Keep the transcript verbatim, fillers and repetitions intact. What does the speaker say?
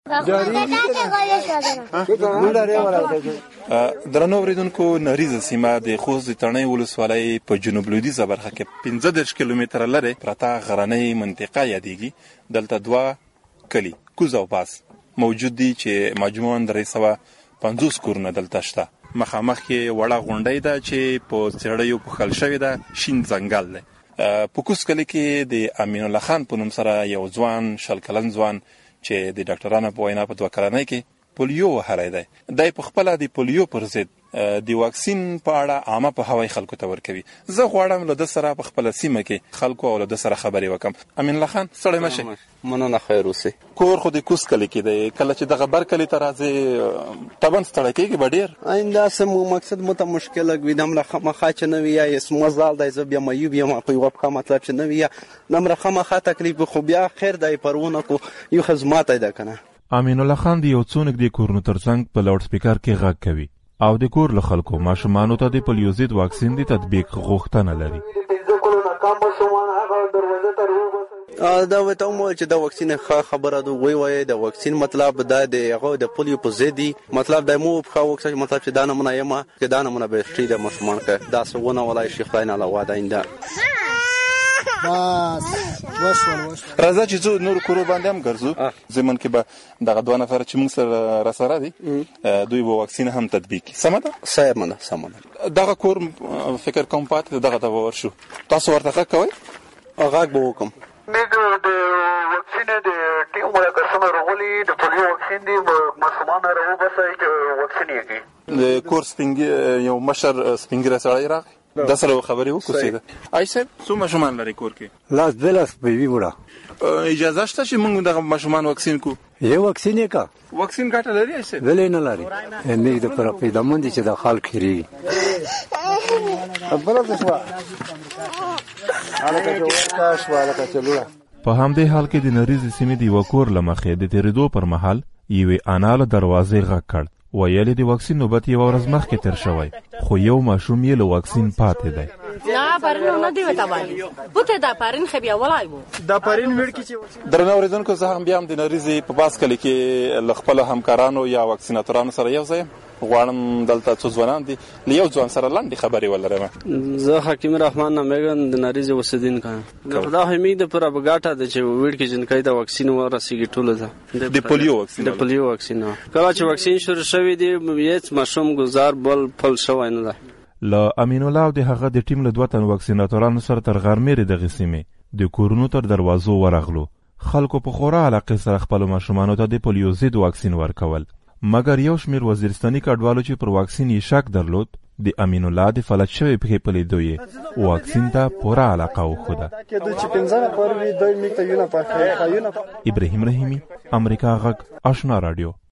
درنو اوریدونکو، نریزه سیمه د خوست د تڼۍ ولسوالۍ په جنوب لویدیځه برخه کې پنځه دېرش کیلومتره لرې پرته غرنۍ منطقه یادېږي. دلته دوه کلي کوز او باز موجود دي چې مجموعاً درې سوه پنځوس کورونه دلته شته. مخامخ کې وړه غونډۍ ده چې په څېړیو پوښل شوې ده، شین ځنګل دی. په کوز کلي کې د امین الله خان په نوم سره یو ځوان شل کلن ځوان چې د ډاکټرانو په وینا په دوه کلنۍ کې پولیو وهلی دی. دی په خپله د پولیو پر ضد د واکسین په اړه عامه پوهاوی خلکو ته ورکوي. زه غواړم له ده سره په خپله سیمه کې خلکو او له ده سره خبرې وکړم. امین الله خان، ستړی مه شئ. مننه، خیر اوسئ. کور خو د کوز کلي کې دی، کله چې دغه بر کلي ته راځې طبعا ستړی کېږي به ډېر. داسې مقصد مو ته مشکله وي، دومره خامخا چې نه وي، یا یې مزال دی زه بیا معیوب یم په یوه پښه، مطلب چې نه وي، یا دومره خامخا تکلیف، خو بیا خیر دی پرونه کو یو خدمات دی که. امین الله خان د یو څو نږدې کورونو ترڅنګ په لاوډ سپیکر کې غږ کوي او د کور له خلکو ماشومانو ته د پولیو ضد واکسین د تطبیق غوښتنه لري. دا ورته ومویل چې دا واکسین ښه خبره ده، وی وایي د واکسین مطلب دا د هغه د پولیو په ضد دي، مطلب دا مو ښه واکسین، مطلب چې دا نمونه یم چې دا نمونه به ښې د ماشومان که داسې ونه ولای شي خدای نه علاوه د آینده. راځه چې ځو نور کورو باندې هم ګرځو. زمون کې به دغه دوه نفر چې موږ سره راسره دي دوی به واکسین هم تطبیق کړي. سمه ده؟ سمه ده، سمه ده. دغه کور فکر کوم پاتې دغه ته به ورشو. تاسو ورته غږ کوئ؟ غږ به وکړم. موږ د واکسین د ټیم مرکزونه راغلي، د پولیو واکسین دی، ماشومان راوباسئ چې واکسین یې کړي. د کور سپین یو مشر سپین ږیری سړی راغی، دا سره خبرې وکړو. آی صاحب، څو ماشومان لري کور کې؟ لاس دوه لاس به وي وړه. اجازه شته چې موږ دغه ماشومان واکسین کړو؟ یو واکسین یې کا واکسین ګټه لري آی صاحب؟ ولې نه لري؟ موږ د پر پیدامن دي چې د خلک خري په همدې حال کې د نریزې سیمې د یوه کور له مخې د تېرېدو پر مهال یوې انا له دروازې غږ کړ. ویل د واکسین نوبت یوه ورځ مخکې تېر شوی، خو یو ماشوم یې له واکسین پاتې دی. نه پرین نه دی وته باندې بوته دا پرین خو بیا ولای وو دا پرین مړ کی چې درنه اوریدونکو، زه هم بیا هم د نریزې په باس کلي کې له خپلو همکارانو یا واکسیناتورانو سره یو ځای غواړم دلته څو ځوانان دي، له یو ځوان سره لنډې خبرې ولرم. زه حکیم رحمان نامېږم، د نریزې اوسېدونکی یم. دا همې د پوره به ګټه ده چې ویړ کې جنکۍ ته واکسین ورسېږي ټولو ته، د پولیو واکسین. د پولیو واکسین کله چې واکسین شروع شوی دی هېڅ ماشوم ګزار بل پل شوی نه ده. له امین الله او د هغه د ټیم له دوه تن واکسیناتورانو سره تر غرمېرې دغې سیمې د کورونو تر دروازو ورغلو. خلکو په خورا علاقې سره خپلو ماشومانو ته د پولیو ضد واکسین ورکول، مګر یو شمېر وزیرستاني کډوالو چې پر واکسین یې شک درلود، د امین الله د فلج شوې پښې په لیدو یې واکسین ته پوره علاقه وښوده. ابراهیم رحیمي، امریکا غږ، آشنا راډیو.